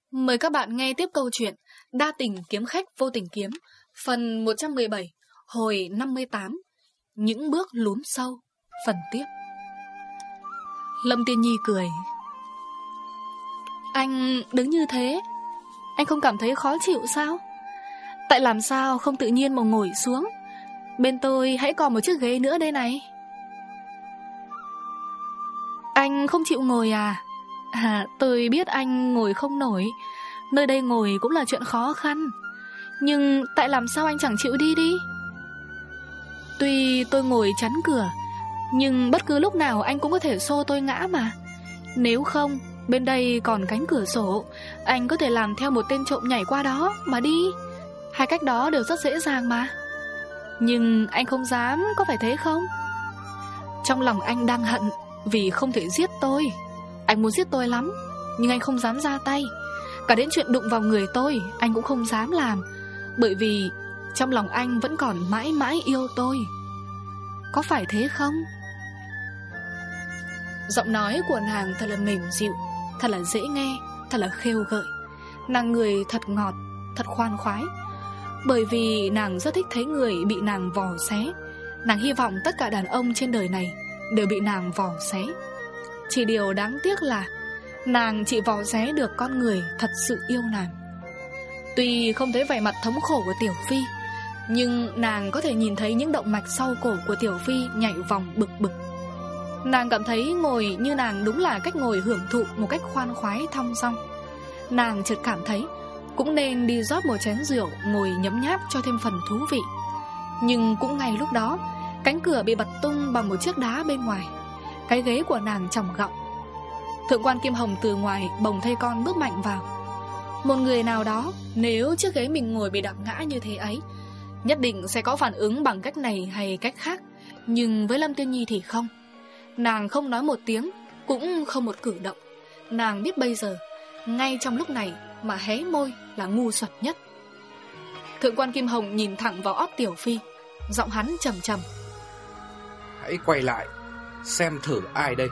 Mời các bạn nghe tiếp câu chuyện Đa tình kiếm khách vô tình kiếm, phần 117, hồi 58, những bước lún sâu, phần tiếp. Lâm Tiên Nhi cười. Anh đứng như thế, anh không cảm thấy khó chịu sao? Tại làm sao không tự nhiên mà ngồi xuống? Bên tôi hãy còn một chiếc ghế nữa đây này. Anh không chịu ngồi à? Tôi biết anh ngồi không nổi. Nơi đây ngồi cũng là chuyện khó khăn. Nhưng tại làm sao anh chẳng chịu đi đi? Tuy tôi ngồi chắn cửa, nhưng bất cứ lúc nào anh cũng có thể xô tôi ngã mà. Nếu không, bên đây còn cánh cửa sổ, anh có thể làm theo một tên trộm nhảy qua đó mà đi. Hai cách đó đều rất dễ dàng mà. Nhưng anh không dám, có phải thế không? Trong lòng anh đang hận vì không thể giết tôi. Anh muốn giết tôi lắm, nhưng anh không dám ra tay. Cả đến chuyện đụng vào người tôi anh cũng không dám làm, bởi vì trong lòng anh vẫn còn mãi mãi yêu tôi. Có phải thế không? Giọng nói của nàng thật là mềm dịu, thật là dễ nghe, thật là khêu gợi. Nàng người thật ngọt, thật khoan khoái. Bởi vì nàng rất thích thấy người bị nàng vò xé. Nàng hy vọng tất cả đàn ông trên đời này đều bị nàng vò xé. Chỉ điều đáng tiếc là nàng chỉ vò xé được con người thật sự yêu nàng. Tuy không thấy vẻ mặt thống khổ của Tiểu Phi, nhưng nàng có thể nhìn thấy những động mạch sau cổ của Tiểu Phi nhảy vòng bực bực. Nàng cảm thấy ngồi như nàng đúng là cách ngồi hưởng thụ một cách khoan khoái thong dong. Nàng chợt cảm thấy cũng nên đi rót một chén rượu ngồi nhấm nháp cho thêm phần thú vị. Nhưng cũng ngay lúc đó, cánh cửa bị bật tung bằng một chiếc đá bên ngoài. Cái ghế của nàng tròng gọng. Thượng quan Kim Hồng từ ngoài bồng thây con bước mạnh vào. Một người nào đó, nếu chiếc ghế mình ngồi bị đập ngã như thế ấy, nhất định sẽ có phản ứng bằng cách này hay cách khác. Nhưng với Lâm Tiên Nhi thì không. Nàng không nói một tiếng, cũng không một cử động. Nàng biết bây giờ, ngay trong lúc này mà hé môi là ngu xuẩn nhất. Thượng quan Kim Hồng nhìn thẳng vào ót Tiểu Phi, giọng hắn trầm trầm. Hãy quay lại, xem thử ai đây.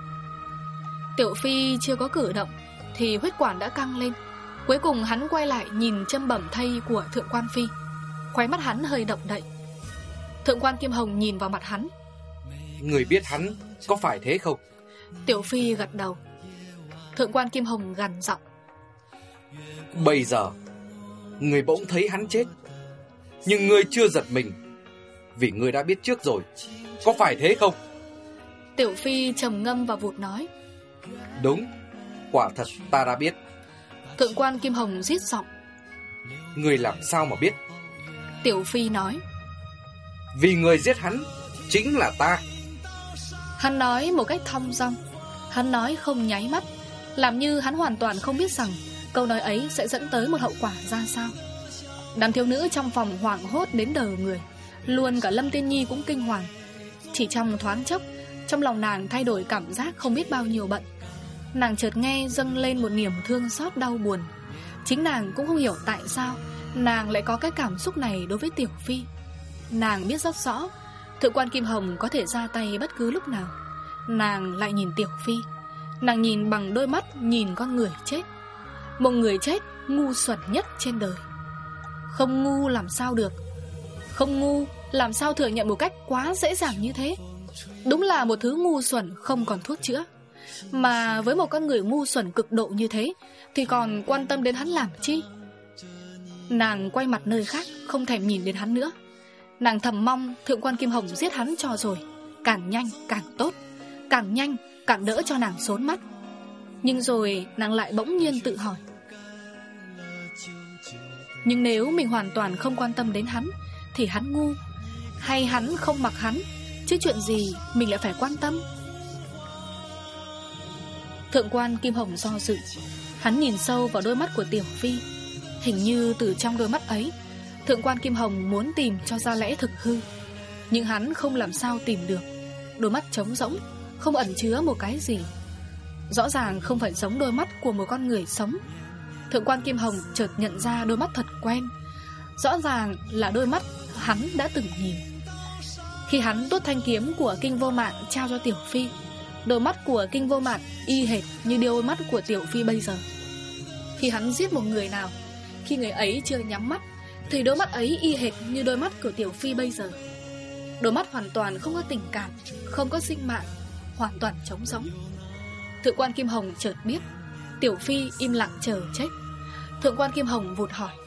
Tiểu Phi chưa có cử động thì huyết quản đã căng lên. Cuối cùng hắn quay lại nhìn châm bẩm thây của Thượng quan Phi. Khóe mắt hắn hơi động đậy. Thượng quan Kim Hồng nhìn vào mặt hắn. Người biết hắn có phải thế không? Tiểu Phi gật đầu. Thượng quan Kim Hồng gằn giọng. Bây giờ người bỗng thấy hắn chết, nhưng người chưa giật mình, vì người đã biết trước rồi. Có phải thế không? Tiểu Phi trầm ngâm và vụt nói. Đúng, quả thật ta đã biết. Thượng quan Kim Hồng rít giọng. Người làm sao mà biết? Tiểu Phi nói. Vì người giết hắn chính là ta. Hắn nói một cách thong dong. Hắn nói không nháy mắt, làm như hắn hoàn toàn không biết rằng câu nói ấy sẽ dẫn tới một hậu quả ra sao. Đám thiếu nữ trong phòng hoảng hốt đến đờ người. Luôn cả Lâm Tiên Nhi cũng kinh hoàng. Chỉ trong thoáng chốc, trong lòng nàng thay đổi cảm giác không biết bao nhiêu bận. Nàng chợt nghe dâng lên một niềm thương xót đau buồn. Chính nàng cũng không hiểu tại sao nàng lại có cái cảm xúc này đối với Tiểu Phi. Nàng biết rất rõ Thượng quan Kim Hồng có thể ra tay bất cứ lúc nào. Nàng lại nhìn Tiểu Phi. Nàng nhìn bằng đôi mắt nhìn con người chết. Một người chết ngu xuẩn nhất trên đời. Không ngu làm sao được. Không ngu làm sao thừa nhận một cách quá dễ dàng như thế. Đúng là một thứ ngu xuẩn không còn thuốc chữa. Mà với một con người ngu xuẩn cực độ như thế thì còn quan tâm đến hắn làm chi? Nàng quay mặt nơi khác, không thèm nhìn đến hắn nữa. Nàng thầm mong Thượng quan Kim Hồng giết hắn cho rồi. Càng nhanh càng tốt. Càng nhanh càng đỡ cho nàng xốn mắt. Nhưng rồi nàng lại bỗng nhiên tự hỏi. Nhưng nếu mình hoàn toàn không quan tâm đến hắn thì hắn ngu, hay hắn không mặc hắn, chứ chuyện gì mình lại phải quan tâm? Thượng quan Kim Hồng do dự. Hắn nhìn sâu vào đôi mắt của Tiểu Phi. Hình như từ trong đôi mắt ấy Thượng quan Kim Hồng muốn tìm cho ra lẽ thực hư. Nhưng hắn không làm sao tìm được. Đôi mắt trống rỗng, không ẩn chứa một cái gì. Rõ ràng không phải giống đôi mắt của một con người sống. Thượng quan Kim Hồng chợt nhận ra đôi mắt thật quen. Rõ ràng là đôi mắt hắn đã từng nhìn. Khi hắn tuốt thanh kiếm của Kinh Vô Mạng trao cho Tiểu Phi, đôi mắt của Kinh Vô Mạng y hệt như đôi mắt của Tiểu Phi bây giờ. Khi hắn giết một người nào, khi người ấy chưa nhắm mắt, thì đôi mắt ấy y hệt như đôi mắt của Tiểu Phi bây giờ. Đôi mắt hoàn toàn không có tình cảm, không có sinh mạng, hoàn toàn trống rỗng. Thượng quan Kim Hồng chợt biết Tiểu Phi im lặng chờ chết. Thượng quan Kim Hồng vụt hỏi: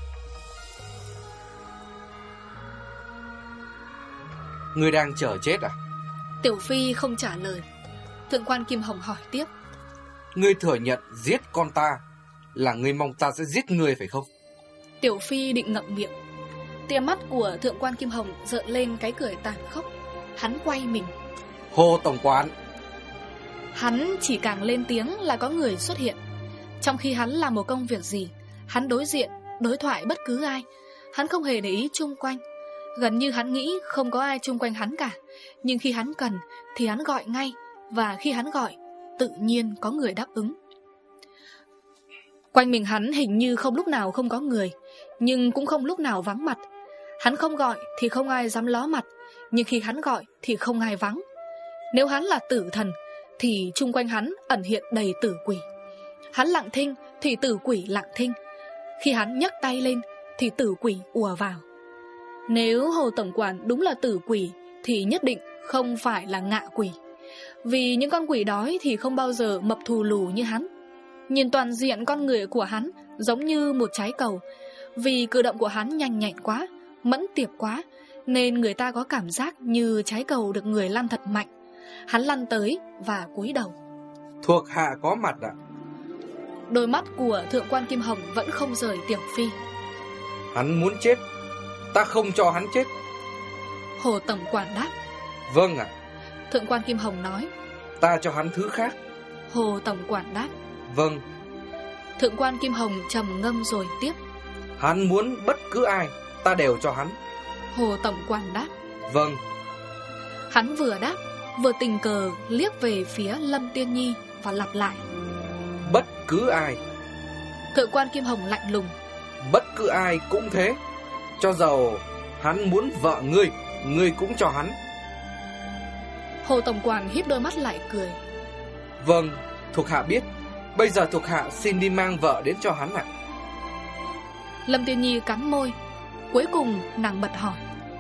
Ngươi đang chờ chết à? Tiểu Phi không trả lời. Thượng quan Kim Hồng hỏi tiếp: Ngươi thừa nhận giết con ta là ngươi mong ta sẽ giết ngươi phải không? Tiểu Phi định ngậm miệng. Tia mắt của Thượng quan Kim Hồng rợn lên cái cười tàn khốc. Hắn quay mình: Hồ tổng quản. Hắn chỉ càng lên tiếng là có người xuất hiện. Trong khi hắn làm một công việc gì, hắn đối diện, đối thoại bất cứ ai, hắn không hề để ý chung quanh. Gần như hắn nghĩ không có ai chung quanh hắn cả. Nhưng khi hắn cần thì hắn gọi ngay. Và khi hắn gọi, tự nhiên có người đáp ứng. Quanh mình hắn hình như không lúc nào không có người, nhưng cũng không lúc nào vắng mặt. Hắn không gọi thì không ai dám ló mặt, nhưng khi hắn gọi thì không ai vắng. Nếu hắn là tử thần thì chung quanh hắn ẩn hiện đầy tử quỷ. Hắn lặng thinh thì tử quỷ lặng thinh. Khi hắn nhấc tay lên thì tử quỷ ùa vào. Nếu Hồ tổng quản đúng là tử quỷ thì nhất định không phải là ngạ quỷ. Vì những con quỷ đói thì không bao giờ mập thù lù như hắn. Nhìn toàn diện con người của hắn giống như một trái cầu. Vì cử động của hắn nhanh nhẹn quá, mẫn tiệp quá, nên người ta có cảm giác như trái cầu được người lăn thật mạnh. Hắn lăn tới và cúi đầu: Thuộc hạ có mặt ạ. Đôi mắt của Thượng quan Kim Hồng vẫn không rời Tiểu Phi. Hắn muốn chết, ta không cho hắn chết. Hồ tổng quản đáp: Vâng ạ. Thượng quan Kim Hồng nói: Ta cho hắn thứ khác. Hồ tổng quản đáp: Vâng. Thượng quan Kim Hồng trầm ngâm rồi tiếp: Hắn muốn bất cứ ai, ta đều cho hắn. Hồ tổng quản đáp: Vâng. Hắn vừa đáp, vừa tình cờ liếc về phía Lâm Tiên Nhi và lặp lại: Bất cứ ai. Thượng quan Kim Hồng lạnh lùng: Bất cứ ai cũng thế. Cho dầu hắn muốn vợ ngươi, ngươi cũng cho hắn. Hồ tổng quản híp đôi mắt lại cười: Vâng, thuộc hạ biết. Bây giờ thuộc hạ xin đi mang vợ đến cho hắn ạ. Lâm Tiên Nhi cắn môi. Cuối cùng nàng bật hỏi: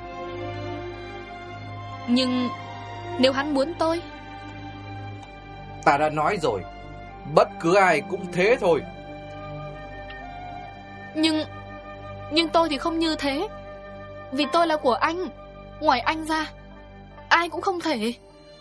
Nhưng nếu hắn muốn tôi? Ta đã nói rồi, bất cứ ai cũng thế thôi. Nhưng tôi thì không như thế. Vì tôi là của anh. Ngoài anh ra, ai cũng không thể.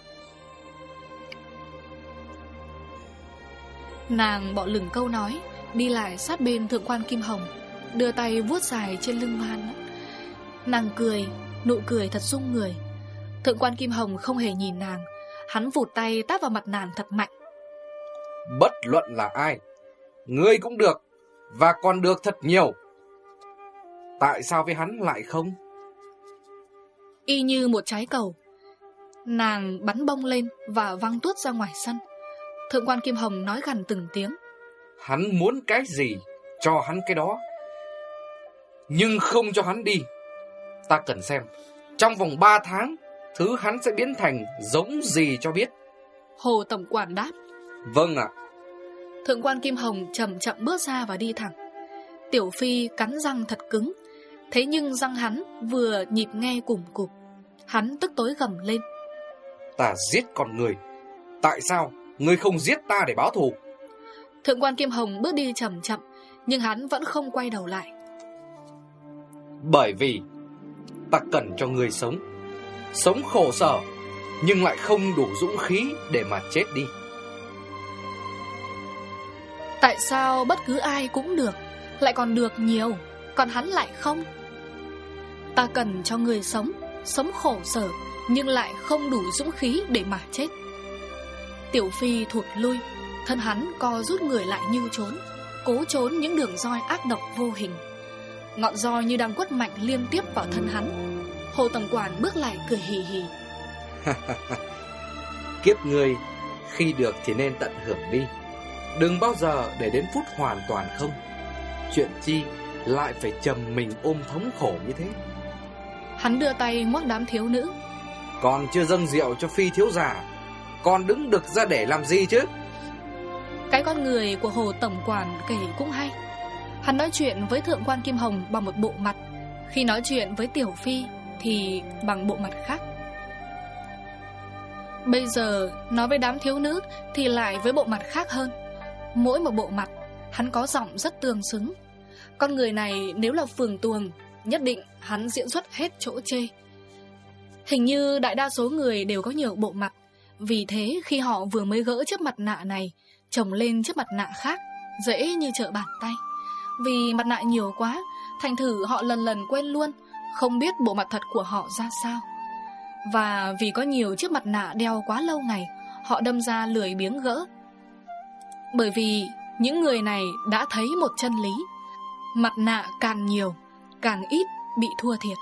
Nàng bỏ lửng câu nói, đi lại sát bên Thượng quan Kim Hồng, đưa tay vuốt dài trên lưng hắn. Nàng cười, nụ cười thật rung người. Thượng quan Kim Hồng không hề nhìn nàng. Hắn vụt tay tát vào mặt nàng thật mạnh: Bất luận là ai, ngươi cũng được, và còn được thật nhiều. Tại sao với hắn lại không? Y như một trái cầu, nàng bắn bông lên và văng tuốt ra ngoài sân. Thượng quan Kim Hồng nói gằn từng tiếng: Hắn muốn cái gì, cho hắn cái đó. Nhưng không cho hắn đi. Ta cần xem trong vòng 3 tháng thứ hắn sẽ biến thành giống gì cho biết. Hồ tổng quản đáp: Vâng ạ. Thượng quan Kim Hồng chậm chậm bước ra và đi thẳng. Tiểu Phi cắn răng thật cứng. Thế nhưng răng hắn vừa nhịp nghe cùm cụp. Hắn tức tối gầm lên: Ta giết con người, tại sao ngươi không giết ta để báo thù? Thượng quan Kim Hồng bước đi chậm chậm, nhưng hắn vẫn không quay đầu lại. Bởi vì ta cần cho ngươi sống, sống khổ sở, nhưng lại không đủ dũng khí để mà chết đi. Tại sao bất cứ ai cũng được, lại còn được nhiều, còn hắn lại không? Ta cần cho người sống, sống khổ sở, nhưng lại không đủ dũng khí để mà chết. Tiểu Phi thụt lui, thân hắn co rút người lại như trốn, cố trốn những đường roi ác độc vô hình. Ngọn roi như đang quất mạnh liên tiếp vào thân hắn. Hồ tổng quản bước lại cười hì hì: Kiếp ngươi, khi được thì nên tận hưởng đi, đừng bao giờ để đến phút hoàn toàn không. Chuyện chi lại phải trầm mình ôm thống khổ như thế. Hắn đưa tay ngoắc đám thiếu nữ: Còn chưa dâng rượu cho Phi thiếu giả, còn đứng đực ra để làm gì chứ? Cái con người của Hồ tổng quản kể cũng hay. Hắn nói chuyện với Thượng quan Kim Hồng bằng một bộ mặt, khi nói chuyện với Tiểu Phi thì bằng bộ mặt khác. Bây giờ nói với đám thiếu nữ thì lại với bộ mặt khác hơn. Mỗi một bộ mặt hắn có giọng rất tương xứng. Con người này nếu là phường tuồng, nhất định hắn diễn xuất hết chỗ chê. Hình như đại đa số người đều có nhiều bộ mặt, vì thế khi họ vừa mới gỡ chiếc mặt nạ này chồng lên chiếc mặt nạ khác, dễ như trở bàn tay. Vì mặt nạ nhiều quá, thành thử họ lần lần quên luôn, không biết bộ mặt thật của họ ra sao. Và vì có nhiều chiếc mặt nạ đeo quá lâu ngày, họ đâm ra lười biếng gỡ. Bởi vì những người này đã thấy một chân lý: mặt nạ càng nhiều, càng ít bị thua thiệt.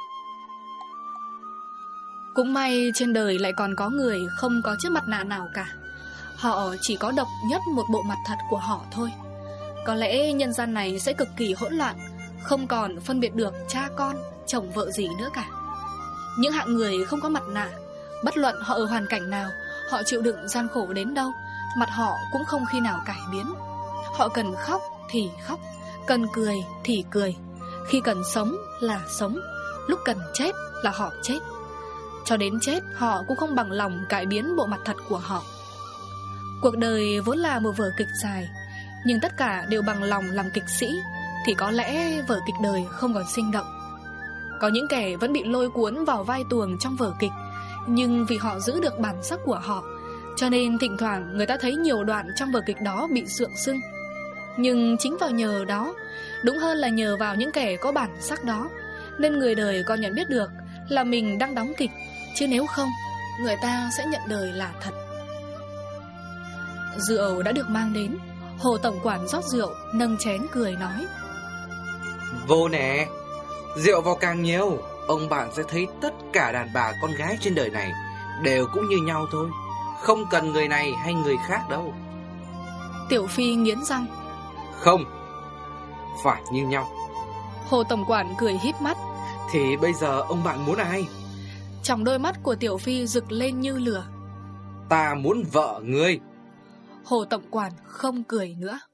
Cũng may trên đời lại còn có người không có chiếc mặt nạ nào cả. Họ chỉ có độc nhất một bộ mặt thật của họ thôi. Có lẽ nhân gian này sẽ cực kỳ hỗn loạn, không còn phân biệt được cha con, chồng vợ gì nữa cả. Những hạng người không có mặt nạ, bất luận họ ở hoàn cảnh nào, họ chịu đựng gian khổ đến đâu, mặt họ cũng không khi nào cải biến. Họ cần khóc thì khóc, cần cười thì cười, khi cần sống là sống, lúc cần chết là họ chết. Cho đến chết họ cũng không bằng lòng cải biến bộ mặt thật của họ. Cuộc đời vốn là một vở kịch dài, nhưng tất cả đều bằng lòng làm kịch sĩ, thì có lẽ vở kịch đời không còn sinh động. Có những kẻ vẫn bị lôi cuốn vào vai tuồng trong vở kịch, nhưng vì họ giữ được bản sắc của họ, cho nên thỉnh thoảng người ta thấy nhiều đoạn trong vở kịch đó bị sượng sưng. Nhưng chính vào nhờ đó, đúng hơn là nhờ vào những kẻ có bản sắc đó, nên người đời còn nhận biết được là mình đang đóng kịch, chứ nếu không, người ta sẽ nhận đời là thật. Rượu đã được mang đến. Hồ tổng quản rót rượu, nâng chén cười nói: Vô nè, rượu vào càng nhiều, ông bạn sẽ thấy tất cả đàn bà con gái trên đời này đều cũng như nhau thôi, không cần người này hay người khác đâu. Tiểu Phi nghiến răng: Không, phải như nhau. Hồ tổng quản cười híp mắt: Thì bây giờ ông bạn muốn ai? Trong đôi mắt của Tiểu Phi rực lên như lửa: Ta muốn vợ ngươi. Hồ tổng quản không cười nữa.